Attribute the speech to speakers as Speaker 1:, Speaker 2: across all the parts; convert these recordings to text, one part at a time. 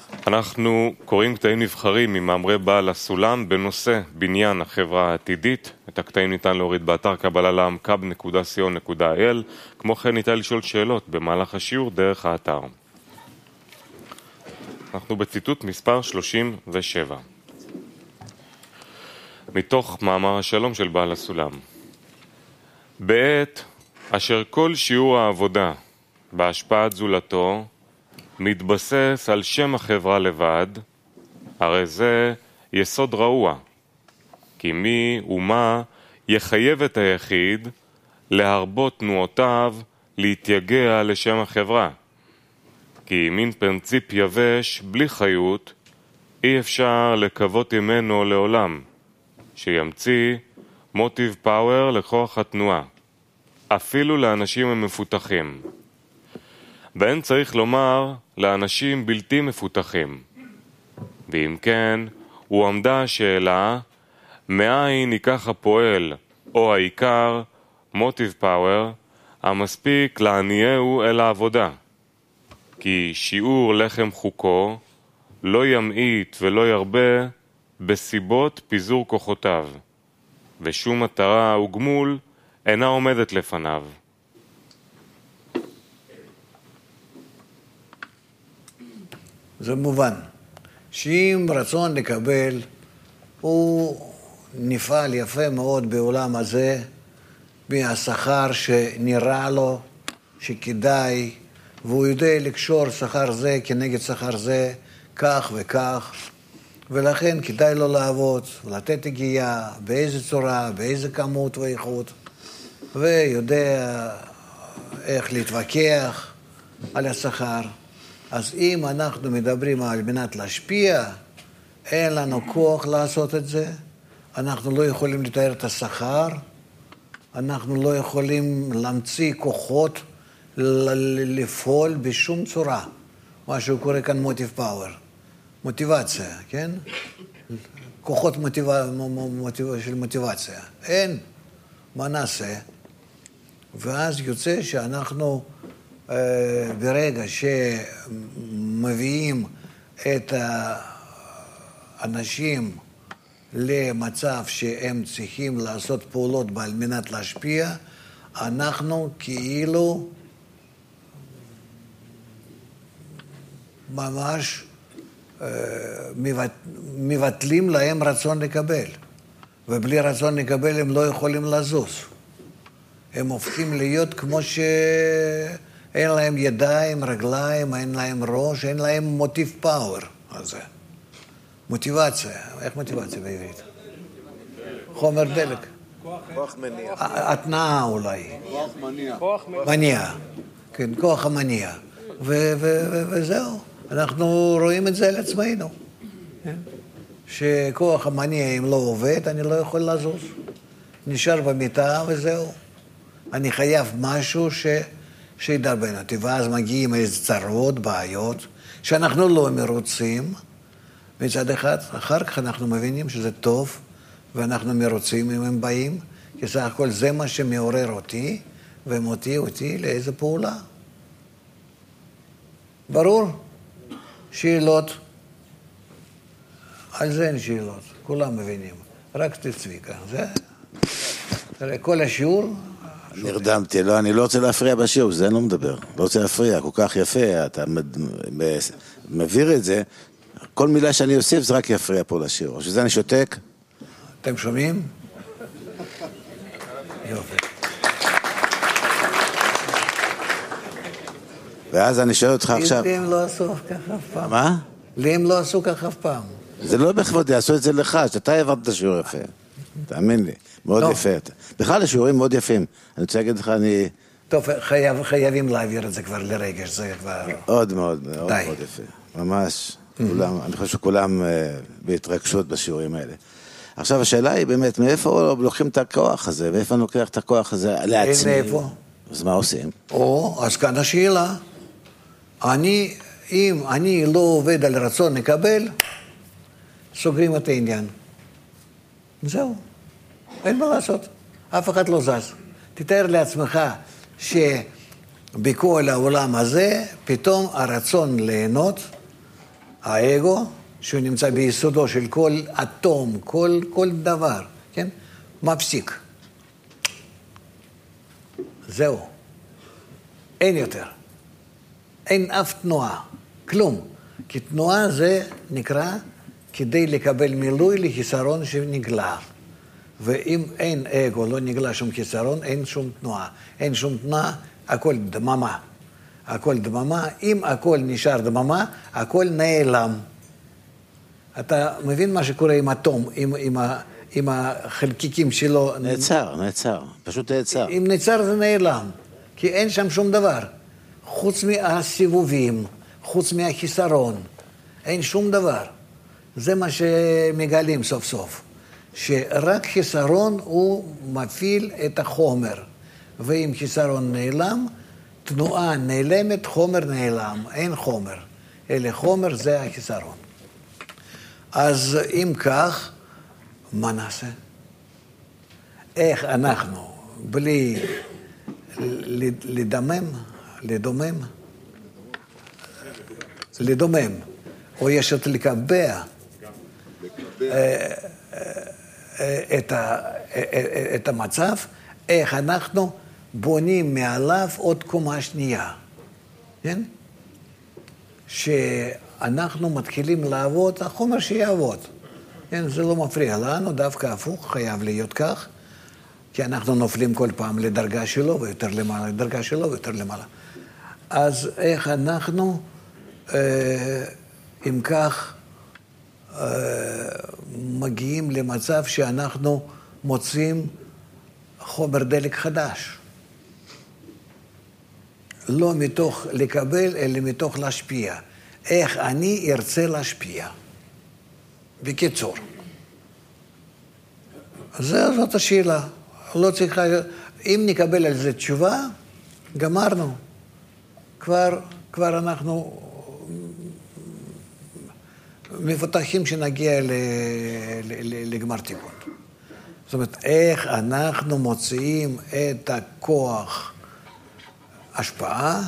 Speaker 1: אנחנו קוראים קטעים נבחרים ממאמרי בעל הסולם בנושא בניין החברה העתידית. את הקטעים ניתן להוריד באתר קבלה לעם kab.co.il. כמו כן ניתן לשאול שאלות במהלך השיעור דרך האתר. אנחנו בציטוט מספר 37 מתוך מאמר השלום של בעל הסולם. בעת אשר כל שיעור העבודה בהשפעת זולתו מתבסס על שם החברה לבד, הרי זה יסוד רעוע, כי מי ומה יחייב את היחיד להרבות תנועותיו להתייגע לשם החברה, כי מין פרינציפ יבש בלי חיות אי אפשר לקוות ממנו לעולם, שימציא מוטיב פאוור לכוח התנועה, אפילו לאנשים המפותחים. ואין צריך לומר לאנשים בלתי מפותחים. ואם כן, הוא עמדה השאלה, מאין ייקח הפועל או העיקר, מוטיב פאוור, המספיק להניעהו אל העבודה. כי שיעור לחם חוקו לא ימעיט ולא ירבה בסיבות פיזור כוחותיו, ושום מטרה וגמול אינה עומדת לפניו.
Speaker 2: זה מובן, שאם רצון לקבל, הוא נפעל יפה מאוד בעולם הזה, מהשכר שנראה לו, שכדאי, והוא יודע לקשור שכר זה כנגד שכר זה, כך וכך, ולכן כדאי לו לעבוד, לתת הגיעה, באיזה צורה, באיזה כמות ואיכות, ויודע איך להתווכח על השכר. אז אם אנחנו מדברים על מנת להשפיע, אין לנו כוח לעשות את זה, אנחנו לא יכולים לתאר את השכר, אנחנו לא יכולים להמציא כוחות לפעול בשום צורה, מה שהוא קורא כאן מוטיב פאוור, מוטיבציה, כן? כוחות של מוטיבציה, אין, מה נעשה? ואז יוצא שאנחנו ברגע שמביאים את האנשים למצב שהם צריכים לעשות פעולות על מנת להשפיע, אנחנו כאילו ממש מבטלים להם רצון לקבל, ובלי רצון לקבל הם לא יכולים לזוז. הם הופכים להיות כמו אין להם ידיים, רגליים, אין להם ראש, אין להם מוטיב פאוור הזה. מוטיבציה, איך מוטיבציה בעברית? חומר דלק.
Speaker 3: כוח מניע.
Speaker 2: התנאה אולי.
Speaker 3: כוח מניע.
Speaker 2: מניע, כן, כוח המניע. וזהו, אנחנו רואים את זה על עצמנו. שכוח המניע אם לא עובד, אני לא יכול לזוז. נשאר במיטה וזהו. אני חייב משהו שידרבן אותי, ואז מגיעים איזה צרות, בעיות, שאנחנו לא מרוצים, מצד אחד, אחר כך אנחנו מבינים שזה טוב, ואנחנו מרוצים אם הם באים, כי סך הכל זה מה שמעורר אותי, ומותיר אותי לאיזו פעולה. ברור? שאלות? על זה אין שאלות, כולם מבינים, רק צביקה, זה... תראה, כל השיעור...
Speaker 4: נרדמתי, לא, אני לא רוצה להפריע בשיעור, זה לא מדבר, לא רוצה להפריע, כל כך יפה, אתה מביר את זה, כל מילה שאני אוסיף זה רק יפריע פה לשיעור, שזה אני שותק.
Speaker 2: אתם שומעים? יופי.
Speaker 4: ואז אני שואל אותך עכשיו...
Speaker 2: לי הם לא עשו ככה אף פעם.
Speaker 4: מה?
Speaker 2: לי הם לא עשו ככה אף פעם.
Speaker 4: זה לא בכבודי, עשו את זה לך, שאתה העברת את השיעור יפה. תאמין לי, מאוד יפה. בכלל השיעורים מאוד יפים. אני רוצה להגיד לך, אני...
Speaker 2: טוב, חייבים להעביר את זה כבר לרגש, זה כבר...
Speaker 4: מאוד מאוד, מאוד יפה. ממש, אני חושב שכולם בהתרגשות בשיעורים האלה. עכשיו השאלה היא באמת, מאיפה לוקחים את הכוח הזה, ואיפה אני לוקח את הכוח הזה לעצמי?
Speaker 2: איפה?
Speaker 4: אז מה עושים?
Speaker 2: אז כאן השאלה, אם אני לא עובד על רצון לקבל, סוגרים את העניין. זהו, אין מה לעשות, אף אחד לא זז. תתאר לעצמך שבכל העולם הזה, פתאום הרצון ליהנות האגו, שהוא נמצא ביסודו של כל אטום, כל דבר, כן? מפסיק. זהו. אין יותר. אין אף תנועה, כלום. כי תנועה זה נקרא כדי לקבל מילוי לחיסרון שנגלה. ואם אין אגו, לא נגלה שום חיסרון, אין שום תנועה. אין שום תנועה, הכל דממה. הכל דממה. אם הכל נשאר דממה, הכל נעלם. אתה מבין מה שקורה עם אטום, עם החלקיקים שלו?
Speaker 4: נעצר. פשוט נעצר.
Speaker 2: אם נעצר זה נעלם. כי אין שם שום דבר. חוץ מהסיבובים, חוץ מהחיסרון. אין שום דבר. זה מה שמגלים סוף סוף. שרק חיסרון הוא מפעיל את החומר. ואם חיסרון נעלם, תנועה נעלמת, חומר נעלם. אין חומר. אלא חומר זה החיסרון. אז אם כך, מה נעשה? איך אנחנו, בלי לדומם, או יש לקבע את המצב, איך אנחנו בונים מעליו עוד קומה שנייה, כן? שאנחנו מתחילים לעבוד, החומר שיעבוד, כן? זה לא מפריע לנו, דווקא הפוך, חייב להיות כך, כי אנחנו נופלים כל פעם לדרגה שלו, ויותר למעלה, לדרגה שלו, ויותר למעלה. אז איך אנחנו, אם כך, מגיעים למצב שאנחנו מוצאים חומר דלק חדש. לא מתוך לקבל, אלא מתוך להשפיע. איך אני ארצה להשפיע. בקיצור. זאת השאלה. לא צריכה, אם נקבל על זה תשובה, גמרנו. כבר אנחנו מפתחים שנגיע לגמר תיקון. זאת אומרת, איך אנחנו מוציאים את הכוח השפעה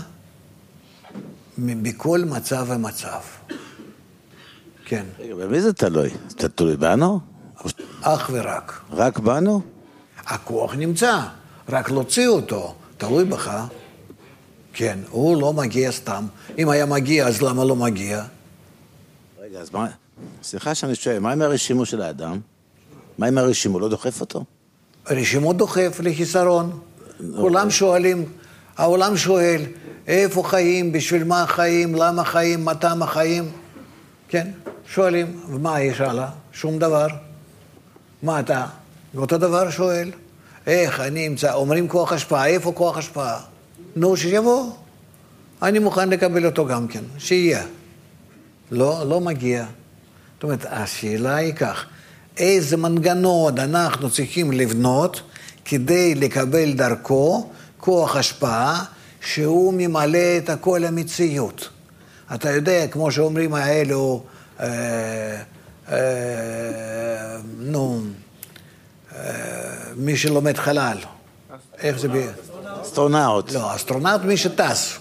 Speaker 2: בכל מצב ומצב. כן.
Speaker 4: במי זה תלוי? זה תלוי בנו?
Speaker 2: אך ורק.
Speaker 4: רק בנו?
Speaker 2: הכוח נמצא, רק להוציא אותו, תלוי בך. כן, הוא לא מגיע סתם. אם היה מגיע, אז למה לא מגיע?
Speaker 4: רגע, אז מה? סליחה שאני שואל, מה עם הרשימו של האדם? מה עם הרשימו? לא דוחף אותו?
Speaker 2: הרשימו דוחף לחיסרון. כולם שואלים, העולם שואל, איפה חיים, בשביל מה חיים, למה חיים, מתי החיים? כן, שואלים, ומה יש הלאה? שום דבר. מה אתה? אותו דבר שואל. איך אני אמצא? אומרים כוח השפעה, איפה כוח השפעה? נו, שיבוא. אני מוכן לקבל אותו גם כן, שיהיה. לא מגיע. זאת אומרת, השאלה היא כך, איזה מנגנון אנחנו צריכים לבנות כדי לקבל דרכו כוח השפעה שהוא ממלא את הכל המציאות. אתה יודע, כמו שאומרים האלו, מי שלומד חלל. איך זה
Speaker 4: אסטרונאוט.
Speaker 2: לא, אסטרונאוט מי שטס.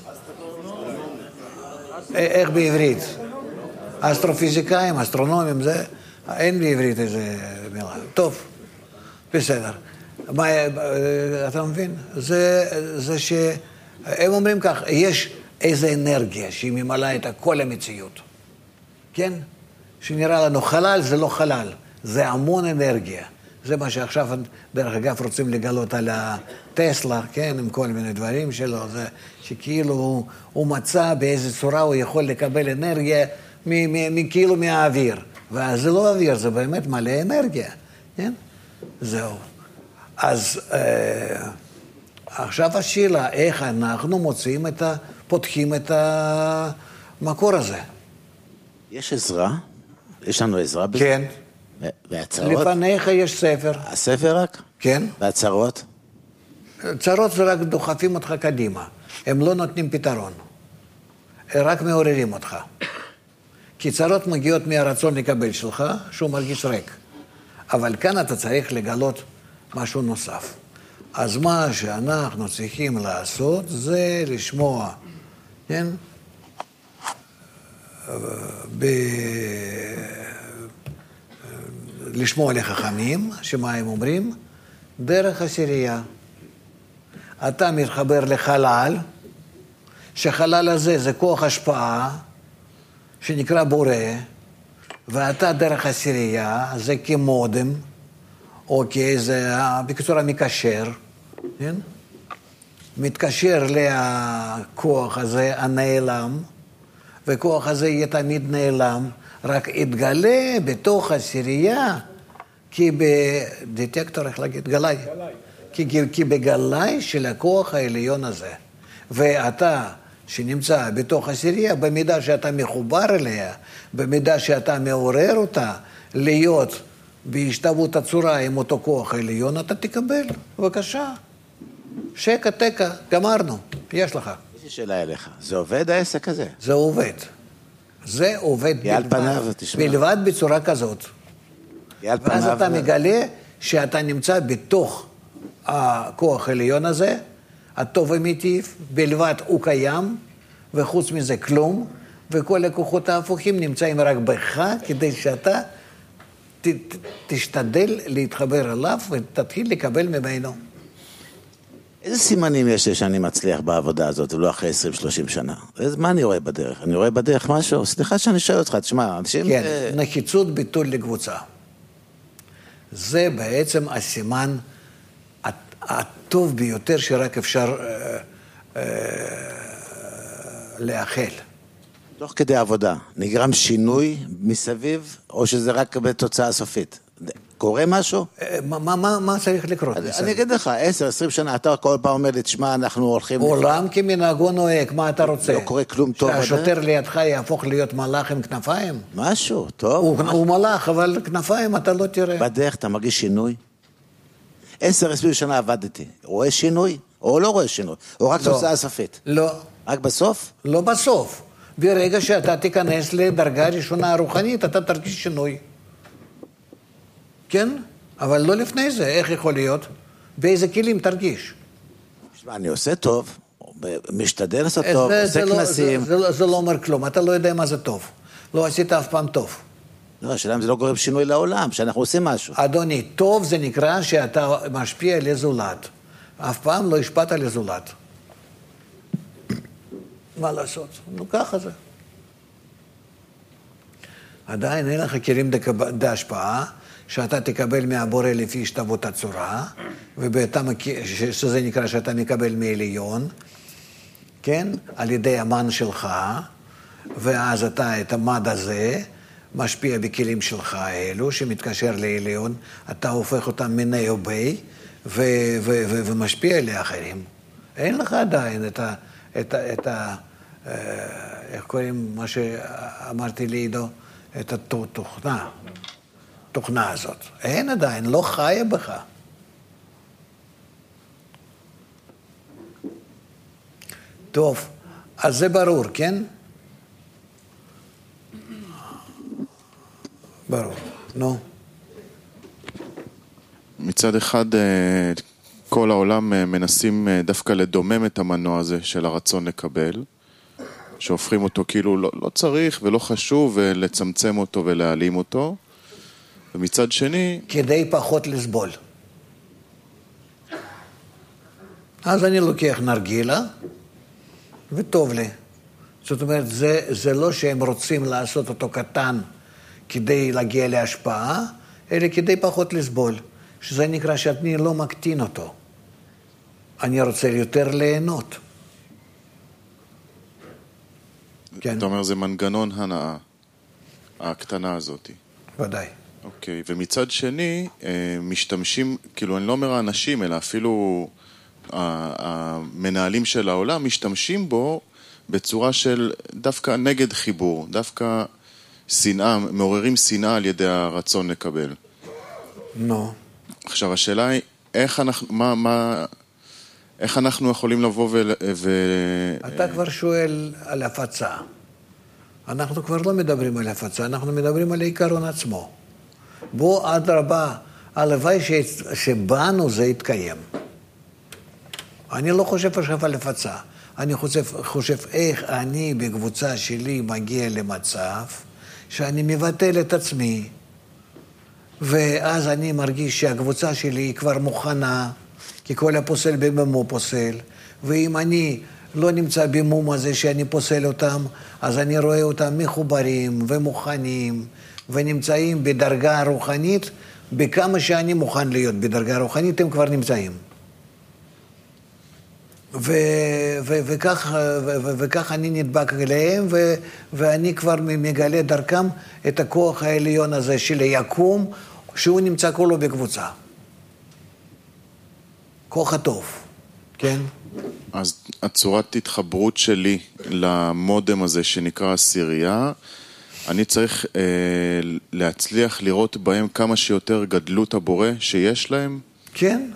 Speaker 2: איך בעברית? אסטרופיזיקאים, אסטרונומים, זה, אין בעברית איזה מילה. טוב, בסדר. אתה מבין? זה שהם אומרים כך, יש איזו אנרגיה שהיא ממלאה את כל המציאות. כן? שנראה לנו חלל, זה לא חלל. זה המון אנרגיה. זה מה שעכשיו, דרך אגב, רוצים לגלות על הטסלה, כן? עם כל מיני דברים שלו. זה שכאילו הוא מצא באיזו צורה הוא יכול לקבל אנרגיה כאילו מהאוויר. ואז זה לא אוויר, זה באמת מלא אנרגיה. כן? זהו. אז עכשיו השאלה, איך אנחנו מוצאים פותחים את המקור הזה.
Speaker 4: יש עזרה? יש לנו עזרה בזה?
Speaker 2: כן.
Speaker 4: והצהרות?
Speaker 2: לפניך יש ספר.
Speaker 4: הספר רק?
Speaker 2: כן.
Speaker 4: והצהרות?
Speaker 2: צרות זה רק דוחפים אותך קדימה. הם לא נותנים פתרון. הם רק מעוררים אותך. כי צרות מגיעות מהרצון לקבל שלך, שהוא מרגיש ריק. אבל כאן אתה צריך לגלות משהו נוסף. אז מה שאנחנו צריכים לעשות זה לשמוע, כן? לשמוע לחכמים, שמה הם אומרים? דרך עשירייה. אתה מתחבר לחלל, שחלל הזה זה כוח השפעה, שנקרא בורא, ואתה דרך עשירייה, זה כמודם, אוקיי, זה בקיצור המקשר, כן? מתקשר לכוח הזה הנעלם, וכוח הזה יהיה תמיד נעלם, רק יתגלה בתוך עשירייה, כי בדטקטור, איך להגיד? גלאי. כי בגלאי של הכוח העליון הזה. ואתה שנמצא בתוך עשירייה, במידה שאתה מחובר אליה, במידה שאתה מעורר אותה, להיות בהשתוות הצורה עם אותו כוח העליון, אתה תקבל. בבקשה. שקע, תקע, גמרנו. יש לך.
Speaker 4: יש לי שאלה אליך. זה עובד העסק הזה?
Speaker 2: זה עובד. זה עובד בלבד בצורה כזאת. ואז אתה מגלה שאתה נמצא בתוך הכוח העליון הזה, הטוב ומיטיב, בלבד הוא קיים, וחוץ מזה כלום, וכל הכוחות ההפוכים נמצאים רק בך, כדי שאתה תשתדל להתחבר אליו ותתחיל לקבל ממנו.
Speaker 4: איזה סימנים יש לי שאני מצליח בעבודה הזאת, ולא אחרי 20-30 שנה? מה אני רואה בדרך? אני רואה בדרך משהו? סליחה שאני שואל אותך, תשמע, אנשים...
Speaker 2: כן, נחיצות ביטול לקבוצה. זה בעצם הסימן הטוב ביותר שרק אפשר לאחל.
Speaker 4: תוך כדי עבודה, נגרם שינוי מסביב, או שזה רק בתוצאה סופית? קורה משהו?
Speaker 2: מה צריך לקרות?
Speaker 4: אני אגיד לך, 10-20 שנה, אתה כל פעם אומר לי, תשמע, אנחנו הולכים...
Speaker 2: עולם כמנהגו נוהג, מה אתה רוצה?
Speaker 4: לא קורה כלום טוב.
Speaker 2: שהשוטר לידך יהפוך להיות מלאך עם כנפיים?
Speaker 4: משהו, טוב.
Speaker 2: הוא מלאך, אבל כנפיים אתה לא תראה.
Speaker 4: בדרך אתה מרגיש שינוי? 10-20 שנה עבדתי. רואה שינוי? או לא רואה שינוי? או רק תוצאה סופית?
Speaker 2: לא.
Speaker 4: רק בסוף?
Speaker 2: לא בסוף. ברגע שאתה תיכנס לדרגה ראשונה הרוחנית, אתה תרגיש שינוי. כן? אבל לא לפני זה. איך יכול להיות? באיזה כלים תרגיש?
Speaker 4: אני עושה טוב, משתדל לעשות טוב, עושה כנסים.
Speaker 2: זה לא אומר כלום. אתה לא יודע מה זה טוב. לא עשית אף פעם טוב.
Speaker 4: לא, השאלה אם זה לא גורם שינוי לעולם, שאנחנו עושים משהו.
Speaker 2: אדוני, טוב זה נקרא שאתה משפיע על הזולת. אף פעם לא השפעת על הזולת. מה לעשות? נו, ככה זה. עדיין אין לך כלים בהשפעה, שאתה תקבל מהבורא לפי השתוות הצורה, שזה נקרא שאתה מקבל מעליון, כן? על ידי המן שלך, ואז אתה את המד הזה משפיע בכלים שלך האלו, שמתקשר לעליון, אתה הופך אותם מיני ובי, ומשפיע לאחרים. אין לך עדיין את ה איך קוראים מה שאמרתי לידו? את התוכנה הזאת. אין עדיין, לא חיה בך. טוב, אז זה ברור, כן? ברור, נו.
Speaker 5: מצד אחד, כל העולם מנסים דווקא לדומם את המנוע הזה של הרצון לקבל, שהופכים אותו כאילו לא צריך ולא חשוב, ולצמצם אותו ולהעלים אותו. ומצד שני...
Speaker 2: כדי פחות לסבול. אז אני לוקח נרגילה, וטוב לי. זאת אומרת, זה לא שהם רוצים לעשות אותו קטן כדי להגיע להשפעה, אלא כדי פחות לסבול. שזה נקרא שאני לא מקטין אותו. אני רוצה יותר ליהנות. כן.
Speaker 5: אתה אומר, זה מנגנון הנאה, הקטנה הזאת.
Speaker 2: ודאי.
Speaker 5: אוקיי, ומצד שני, משתמשים, כאילו אני לא אומר האנשים, אלא אפילו המנהלים של העולם, משתמשים בו בצורה של דווקא נגד חיבור, דווקא שנאה, מעוררים שנאה על ידי הרצון לקבל.
Speaker 2: נו.
Speaker 5: עכשיו, השאלה היא, איך אנחנו יכולים לבוא
Speaker 2: אתה כבר שואל על הפצה. אנחנו כבר לא מדברים על הפצה, אנחנו מדברים על העיקרון עצמו. בוא עד רבה, הלוואי שבאנו זה יתקיים. אני לא חושב עכשיו על הפצה. אני חושב איך אני בקבוצה שלי מגיע למצב שאני מבטל את עצמי, ואז אני מרגיש שהקבוצה שלי היא כבר מוכנה, כי כל הפוסל במומו פוסל, ואם אני לא נמצא במום הזה שאני פוסל אותם, אז אני רואה אותם מחוברים ומוכנים, ונמצאים בדרגה רוחנית, בכמה שאני מוכן להיות בדרגה רוחנית, הם כבר נמצאים. וכך אני נדבק אליהם, ואני כבר מגלה דרכם את הכוח העליון הזה של היקום, שהוא נמצא כולו בקבוצה. כוח הטוב, כן?
Speaker 5: אז הצורת התחברות שלי למודם הזה שנקרא עשירייה, אני צריך להצליח לראות בהם כמה שיותר גדלות הבורא שיש להם?
Speaker 2: כן.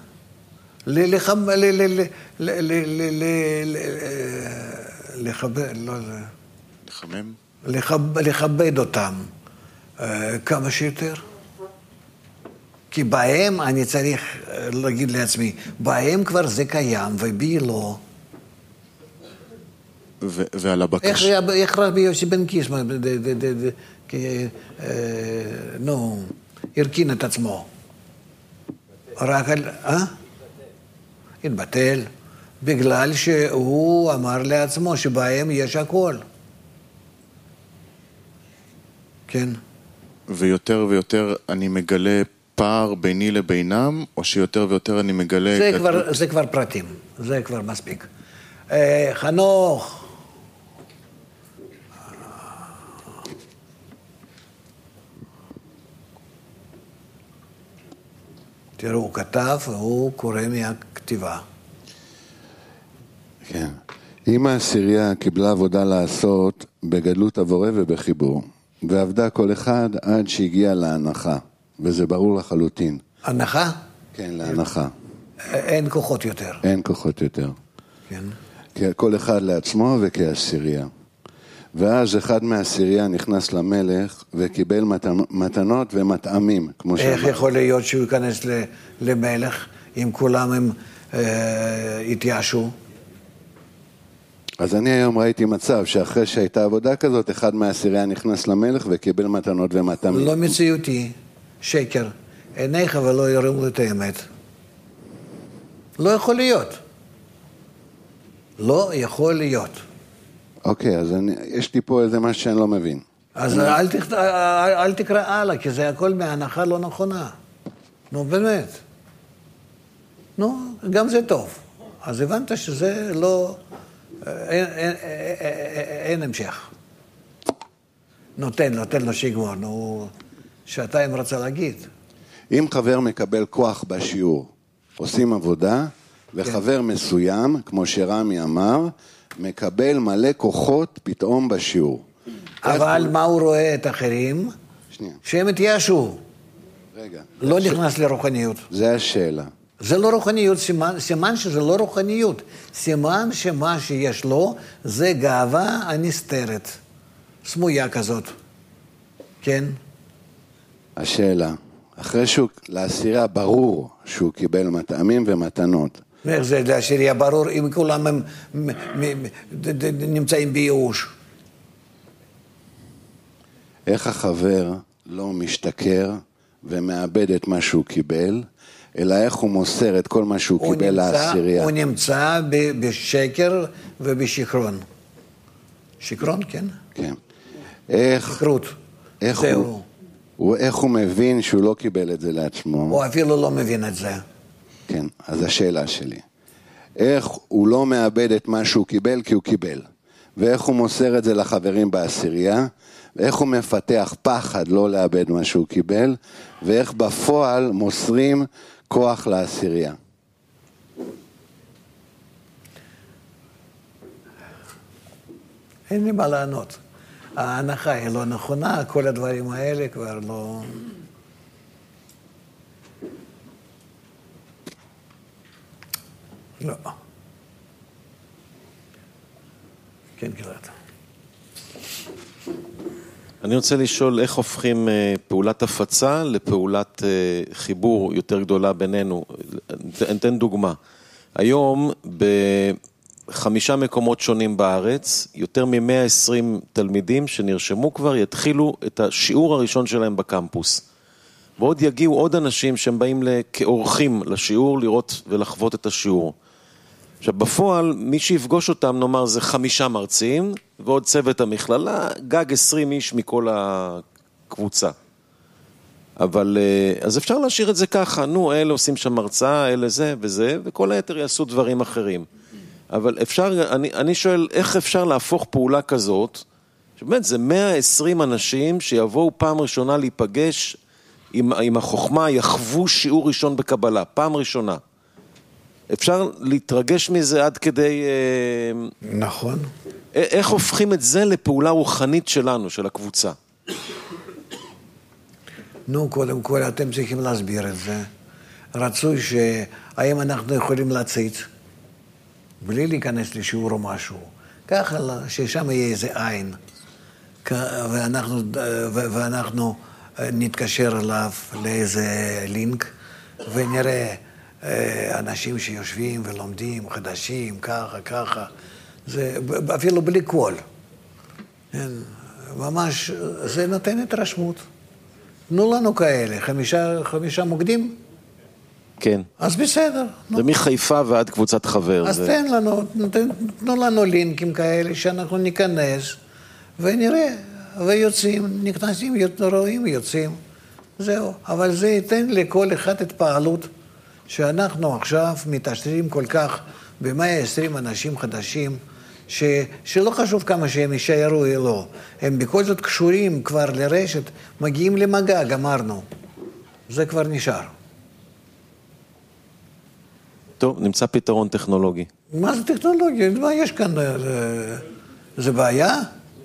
Speaker 2: לכבד אותם כמה שיותר. כי בהם אני צריך להגיד לעצמי, בהם כבר זה קיים ובי לא.
Speaker 5: ועל הבקשה...
Speaker 2: איך רבי יוסי בן קיסמא, הרכין את עצמו. רק על... התבטל, בגלל שהוא אמר לעצמו שבהם יש הכל. כן.
Speaker 5: ויותר ויותר אני מגלה פער ביני לבינם, או שיותר ויותר אני מגלה...
Speaker 2: זה כבר פרטים, זה כבר מספיק. חנוך. תראו, הוא כתב, הוא קורא מהכתיבה.
Speaker 6: כן. אם העשירייה קיבלה עבודה לעשות בגדלות הבורא ובחיבור, ועבדה כל אחד עד שהגיע להנחה, וזה ברור לחלוטין.
Speaker 2: הנחה?
Speaker 6: כן, להנחה.
Speaker 2: אין כוחות יותר.
Speaker 6: אין כוחות יותר.
Speaker 2: כן.
Speaker 6: כל אחד לעצמו וכעשירייה. ואז אחד מהעשירייה נכנס למלך וקיבל מתנות ומטעמים, כמו שאמר.
Speaker 2: איך יכול להיות שהוא ייכנס למלך אם כולם הם התייאשו?
Speaker 6: אז אני היום ראיתי מצב שאחרי שהייתה עבודה כזאת, אחד מהעשירייה נכנס למלך וקיבל מתנות ומטעמים.
Speaker 2: לא מציאותי, שקר. עיניך ולא יראו את האמת. לא יכול להיות. לא יכול להיות.
Speaker 6: אוקיי, אז יש לי פה איזה משהו שאני לא מבין.
Speaker 2: אז אל תקרא הלאה, כי זה הכל מההנחה לא נכונה. נו, באמת. נו, גם זה טוב. אז הבנת שזה לא... אין המשך. נותן לו שיגמור, נו, שעתיים רצה להגיד.
Speaker 6: אם חבר מקבל כוח בשיעור, עושים עבודה, וחבר מסוים, כמו שרמי אמר, מקבל מלא כוחות פתאום בשיעור.
Speaker 2: אבל מה הוא רואה את אחרים? שהם התייאשו.
Speaker 6: רגע.
Speaker 2: לא נכנס לרוחניות.
Speaker 6: זה השאלה.
Speaker 2: זה לא רוחניות, סימן שזה לא רוחניות. סימן שמה שיש לו זה גאווה הנסתרת. סמויה כזאת. כן?
Speaker 6: השאלה, אחרי שהוא, לעשירייה ברור שהוא קיבל מטעמים ומתנות.
Speaker 2: איך זה לעשירייה ברור אם כולם הם נמצאים בייאוש?
Speaker 6: איך החבר לא משתכר ומאבד את מה שהוא קיבל, אלא איך הוא מוסר את כל מה שהוא קיבל לעשירייה.
Speaker 2: הוא נמצא בשקר ובשקרון. שקרון, כן?
Speaker 6: כן.
Speaker 2: שקרות.
Speaker 6: איך הוא מבין שהוא לא קיבל את זה לעצמו?
Speaker 2: הוא אפילו לא מבין את זה.
Speaker 6: כן, אז השאלה שלי. איך הוא לא מאבד את מה שהוא קיבל כי הוא קיבל? ואיך הוא מוסר את זה לחברים בעשירייה? ואיך הוא מפתח פחד לא לאבד מה שהוא קיבל? ואיך בפועל מוסרים כוח לעשירייה?
Speaker 2: אין לי מה לענות. ההנחה היא לא נכונה, כל הדברים האלה כבר לא... לא. כן, גלעד.
Speaker 7: אני רוצה לשאול איך הופכים פעולת הפצה לפעולת חיבור יותר גדולה בינינו. אני אתן דוגמה. היום 5 מקומות שונים בארץ, יותר מ-120 תלמידים שנרשמו כבר, יתחילו את השיעור הראשון שלהם בקמפוס. ועוד יגיעו עוד אנשים שהם באים כאורחים לשיעור, לראות ולחוות את השיעור. עכשיו, בפועל, מי שיפגוש אותם, נאמר, זה 5 מרצים, ועוד צוות המכללה, גג 20 איש מכל הקבוצה. אבל, אז אפשר להשאיר את זה ככה, אלה עושים שם מרצאה, אלה זה וזה, וכל היתר יעשו דברים אחרים. אבל אפשר, אני שואל, איך אפשר להפוך פעולה כזאת, שבאמת זה 120 אנשים שיבואו פעם ראשונה להיפגש עם החוכמה, יחוו שיעור ראשון בקבלה, פעם ראשונה. אפשר להתרגש מזה עד כדי...
Speaker 2: נכון.
Speaker 7: איך הופכים את זה לפעולה רוחנית שלנו, של הקבוצה?
Speaker 2: קודם כל אתם צריכים להסביר את זה. רצוי שהאם אנחנו יכולים להציץ, בלי להיכנס לשיעור או משהו. ככה ששם יהיה איזה עין, ואנחנו נתקשר אליו לאיזה לינק, ונראה אנשים שיושבים ולומדים, חדשים, ככה. זה אפילו בלי קול. ממש, זה נותן התרשמות. תנו לנו כאלה, 5 מוקדים?
Speaker 7: כן.
Speaker 2: אז בסדר.
Speaker 7: זה מחיפה ועד קבוצת חבר.
Speaker 2: אז תנו לנו לינקים כאלה שאנחנו ניכנס ונראה, ויוצאים, נכנסים, רואים, יוצאים. זהו. אבל זה ייתן לכל אחד את פעלות שאנחנו עכשיו מתעשרים כל כך ב-120 אנשים חדשים, שלא חשוב כמה שהם יישארו או לא. הם בכל זאת קשורים כבר לרשת, מגיעים למגע, גמרנו. זה כבר נשאר.
Speaker 7: טוב, נמצא פתרון טכנולוגי.
Speaker 2: מה זה טכנולוגיה? מה יש כאן? זה בעיה?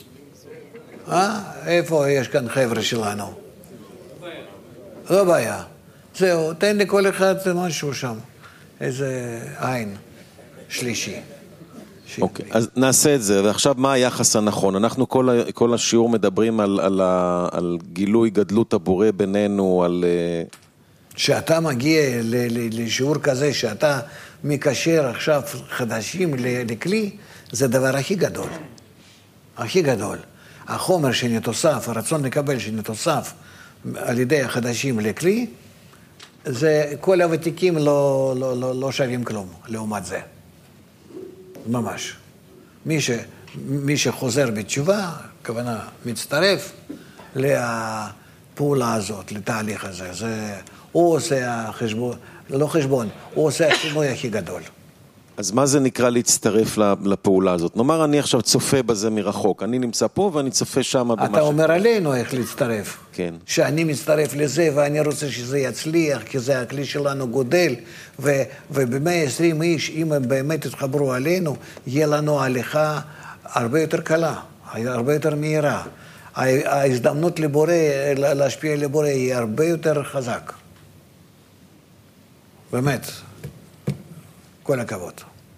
Speaker 2: איפה יש כאן חבר'ה שלנו? לא בעיה. זהו, תן לכל אחד משהו שם. איזה עין שלישי.
Speaker 7: אוקיי, אז נעשה את זה. ועכשיו מה היחס הנכון? אנחנו כל השיעור מדברים על גילוי גדלות הבורא בינינו, על...
Speaker 2: שאתה מגיע לשיעור כזה, שאתה מקשר עכשיו חדשים לכלי, זה הדבר הכי גדול. הכי גדול. החומר שנתוסף, הרצון לקבל שנתוסף על ידי החדשים לכלי, זה כל הוותיקים לא שווים כלום, לעומת זה. ממש. מי שחוזר בתשובה, כוונה מצטרף לפעולה הזאת, לתהליך הזה. הוא עושה החשבון, לא חשבון, הוא עושה השינוי הכי גדול.
Speaker 7: אז מה זה נקרא להצטרף לפעולה הזאת? נאמר, אני עכשיו צופה בזה מרחוק. אני נמצא פה ואני צופה שם.
Speaker 2: אתה אומר עלינו איך להצטרף.
Speaker 7: כן.
Speaker 2: שאני מצטרף לזה ואני רוצה שזה יצליח, כי זה הכלי שלנו גודל, וב-120 איש, אם הם באמת יתחברו עלינו, יהיה לנו הליכה הרבה יותר קלה, הרבה יותר מהירה. ההזדמנות לבורא, להשפיע לבורא, היא הרבה יותר חזק. באמת. כל הכבוד.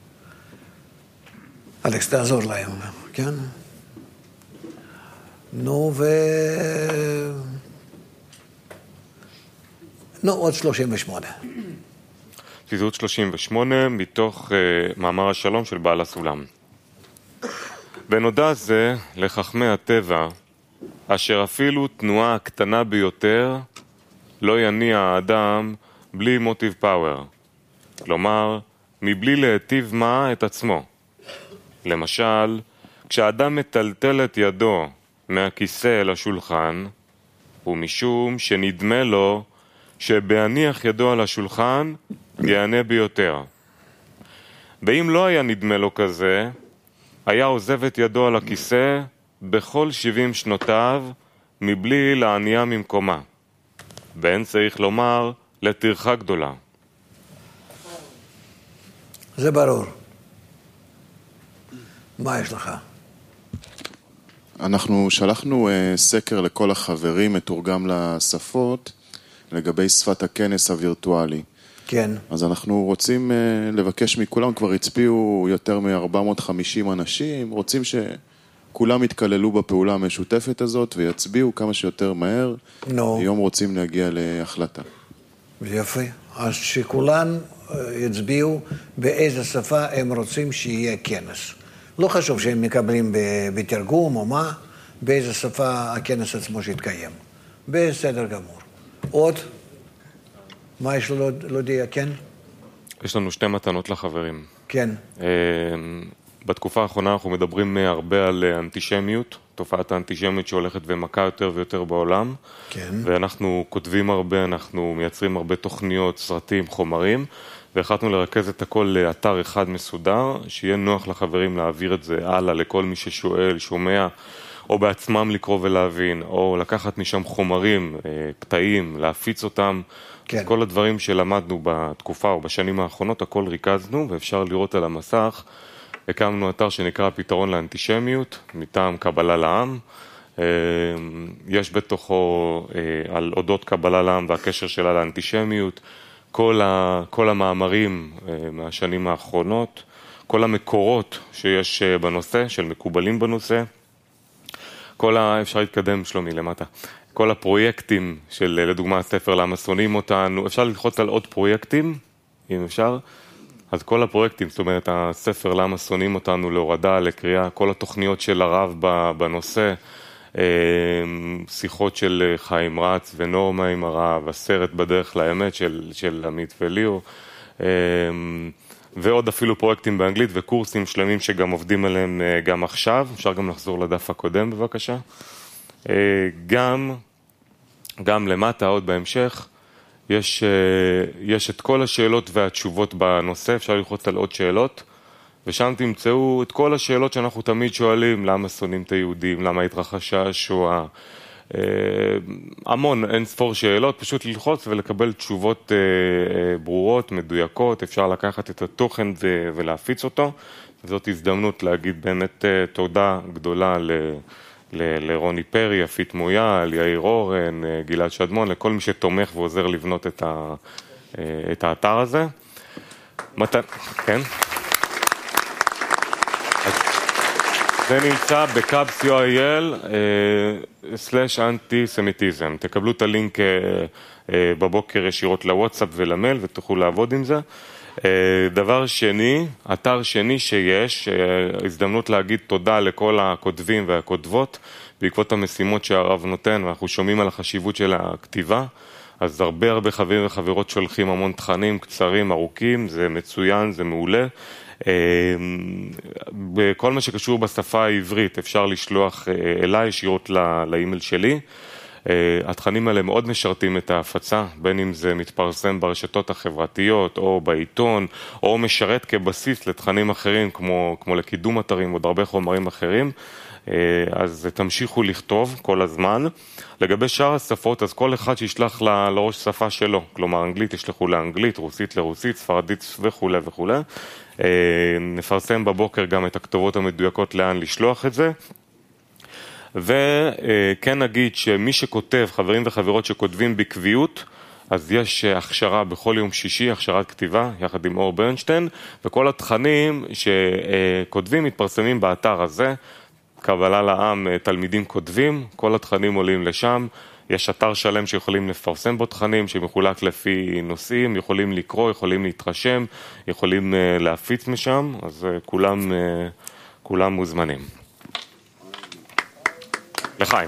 Speaker 2: אלכס, תעזור להם, כן? עוד 38.
Speaker 1: ציטוט 38 מתוך מאמר השלום של בעל הסולם. ונודע זה לחכמי הטבע, אשר אפילו תנועה הקטנה ביותר לא יניע האדם בלי מוטיב פאוור. כלומר, מבלי להיטיב מה את עצמו. למשל, כשאדם מטלטל את ידו מהכיסא אל השולחן, ומשום שנדמה לו שבהניח ידו על השולחן יענה ביותר. ואם לא היה נדמה לו כזה, היה עוזב את ידו על הכיסא בכל 70 שנותיו מבלי להניע ממקומה. ואין צריך לומר לטרחה גדולה.
Speaker 2: זה ברור. מה יש לך?
Speaker 5: אנחנו שלחנו סקר לכל החברים, מתורגם לשפות, לגבי שפת הכנס הווירטואלי.
Speaker 2: כן.
Speaker 5: אז אנחנו רוצים לבקש מכולם, כבר הצביעו יותר מ-450 אנשים, רוצים שכולם יתכללו בפעולה המשותפת הזאת ויצביעו כמה שיותר מהר. היום רוצים להגיע להחלטה.
Speaker 2: יפה. אז שכולן יצביעו באיזה שפה הם רוצים שיהיה כנס. לא חשוב שהם מקבלים בתרגום או מה, באיזה שפה הכנס עצמו שיתקיים. בסדר גמור. עוד? מה יש לו להודיע? כן?
Speaker 1: יש לנו 2 מתנות לחברים.
Speaker 2: כן.
Speaker 1: בתקופה האחרונה אנחנו מדברים הרבה על אנטישמיות, תופעת האנטישמיות שהולכת ומכה יותר ויותר בעולם.
Speaker 2: כן.
Speaker 1: ואנחנו כותבים הרבה, אנחנו מייצרים הרבה תוכניות, סרטים, חומרים, והחלטנו לרכז את הכל לאתר אחד מסודר, שיהיה נוח לחברים להעביר את זה הלאה לכל מי ששואל, שומע, או בעצמם לקרוא ולהבין, או לקחת משם חומרים, פתאים, להפיץ אותם. כן. אז כל הדברים שלמדנו בתקופה או בשנים האחרונות, הכל ריכזנו, ואפשר לראות על המסך. הקמנו אתר שנקרא פתרון לאנטישמיות, מטעם קבלה לעם. יש בתוכו על אודות קבלה לעם והקשר שלה לאנטישמיות, כל המאמרים מהשנים האחרונות, כל המקורות שיש בנושא, של מקובלים בנושא, אפשר להתקדם שלומי למטה, כל הפרויקטים של לדוגמה הספר למה שונאים אותנו, אפשר ללחוץ על עוד פרויקטים, אם אפשר, אז כל הפרויקטים, זאת אומרת הספר למה שונאים אותנו להורדה, לקריאה, כל התוכניות של הרב בנושא, שיחות של חיים רץ ונורמה עם הרב, הסרט בדרך לאמת של עמית וליאו, ועוד אפילו פרויקטים באנגלית וקורסים שלמים שגם עובדים עליהם גם עכשיו. אפשר גם לחזור לדף הקודם בבקשה. גם למטה עוד בהמשך יש את כל השאלות והתשובות בנושא, אפשר ללחוץ על עוד שאלות ושם תמצאו את כל השאלות שאנחנו תמיד שואלים, למה שונאים את היהודים, למה התרחשה השואה, המון, אין ספור שאלות, פשוט ללחוץ ולקבל תשובות ברורות, מדויקות, אפשר לקחת את התוכן ולהפיץ אותו. זאת הזדמנות להגיד באמת תודה גדולה לרוני פרי, יפית מויאל, יאיר אורן, גלעד שדמון, לכל מי שתומך ועוזר לבנות את האתר הזה. כן? זה נמצא bcabs.co.il/antisemitism. תקבלו את הלינק בבוקר ישירות לוואטסאפ ולמייל ותוכלו לעבוד עם זה. דבר שני, אתר שני שיש, הזדמנות להגיד תודה לכל הכותבים והכותבות בעקבות המשימות שהרב נותן, ואנחנו שומעים על החשיבות של הכתיבה. אז הרבה חברים וחברות שולחים המון תכנים קצרים, ארוכים, זה מצוין, זה מעולה. בכל מה שקשור בשפה העברית אפשר לשלוח אליי ישירות לאימייל שלי. התכנים האלה מאוד משרתים את ההפצה, בין אם זה מתפרסם ברשתות החברתיות או בעיתון, או משרת כבסיס לתכנים אחרים כמו לקידום אתרים ועוד הרבה חומרים אחרים. אז תמשיכו לכתוב כל הזמן. לגבי שאר השפות, אז כל אחד שישלח לראש שפה שלו, כלומר אנגלית ישלחו לאנגלית, רוסית לרוסית, ספרדית וכו' וכו'. נפרסם בבוקר גם את הכתובות המדויקות לאן לשלוח את זה. וכן נגיד שמי שכותב, חברים וחברות שכותבים בקביעות, אז יש הכשרה בכל יום שישי, הכשרת כתיבה, יחד עם אור ברנשטיין, וכל התכנים שכותבים מתפרסמים באתר הזה, קבלה לעם, תלמידים כותבים, כל התכנים עולים לשם, יש אתר שלם שיכולים לפרסם בו תכנים, שמחולק לפי נושאים, יכולים לקרוא, יכולים להתרשם, יכולים להפיץ משם, אז כולם מוזמנים. לחיים.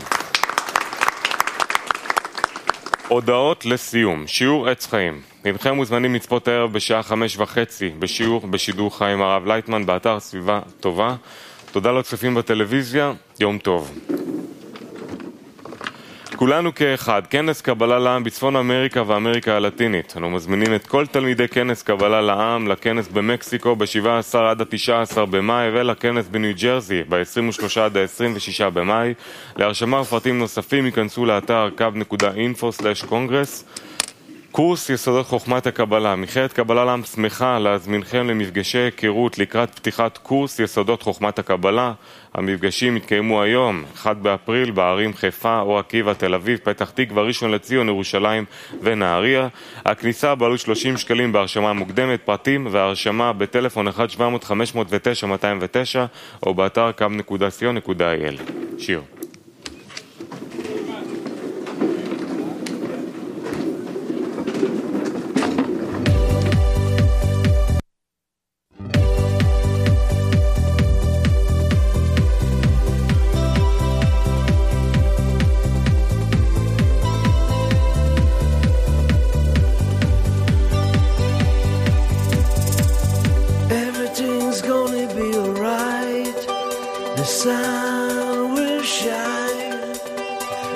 Speaker 1: הודעות לסיום, שיעור עץ חיים. אינכם מוזמנים לצפות הערב בשעה 5:30 בשידור חיים הרב לייטמן באתר סביבה טובה. תודה לצופים בטלוויזיה, יום טוב. כולנו כאחד, כנס קבלה לעם בצפון אמריקה ואמריקה הלטינית. אנו מזמינים את כל תלמידי כנס קבלה לעם לכנס במקסיקו ב-17 עד ה-19 במאי ולכנס בניו ג'רזי ב-23 עד ה-26 במאי. להרשמה ופרטים נוספים ייכנסו לאתר cab.info/congress. קורס יסודות חוכמת הקבלה. מכללת קבלה לעם שמחה להזמינכם למפגשי היכרות לקראת פתיחת קורס יסודות חוכמת הקבלה. המפגשים יתקיימו היום, 1 באפריל, בערים חיפה, אור עקיבא, תל אביב, פתח תקווה, ראשון לציון, ירושלים ונהריה. הכניסה בעלות 30 שקלים בהרשמה מוקדמת, פרטים והרשמה בטלפון 1-700-509-209 או באתר cab.co.il. שיר.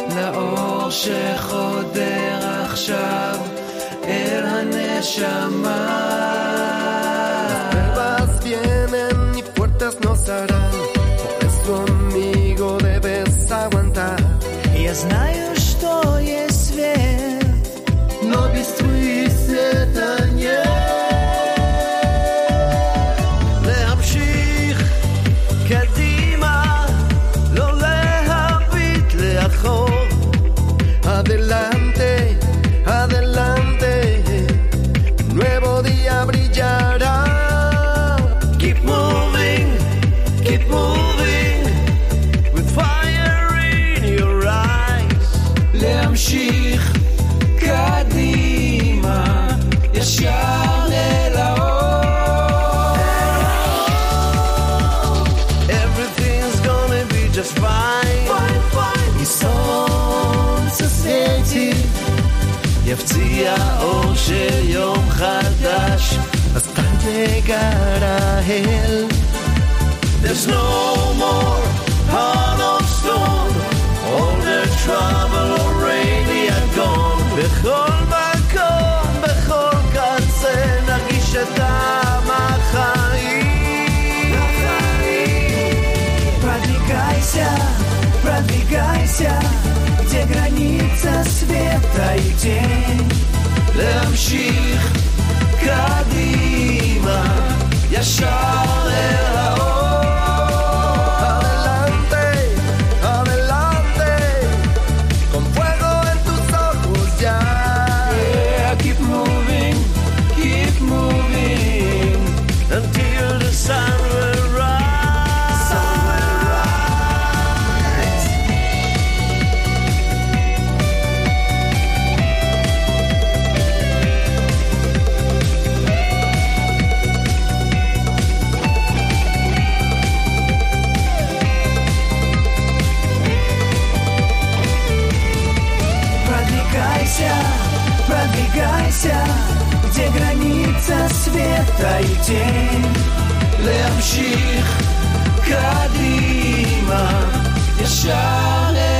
Speaker 8: לאור שחודר עכשיו אל הנשמה.
Speaker 9: Las pruebas vienen y puertas nos harán, por eso amigo debes aguantar.
Speaker 8: Я знаю, что есть свет,
Speaker 9: Но без твоих света нет.
Speaker 8: להמשיך קדימה, לא להביט לאחור.
Speaker 9: Adelante, adelante, nuevo día brillará.
Speaker 8: Keep moving, with fire in your eyes. להמשיך קדימה, ישר אל האור. Everything's gonna be just fine. И солнце светит, יפציע אור של יום חדש. אז תגרה אל. There's no more heart of stone, all the trouble already are gone. בכל מקום, בכל קצה, נרגיש את טעם החיים. Продвигайся, где граница света и тень. להמשיך קדימה, ישר אל האור.
Speaker 9: Adelante, adelante, con fuego en tus ojos ya.
Speaker 8: Yeah, keep moving, until the sun will rise. Продвигайся, где граница света и тень. להמשיך קדימה, ישר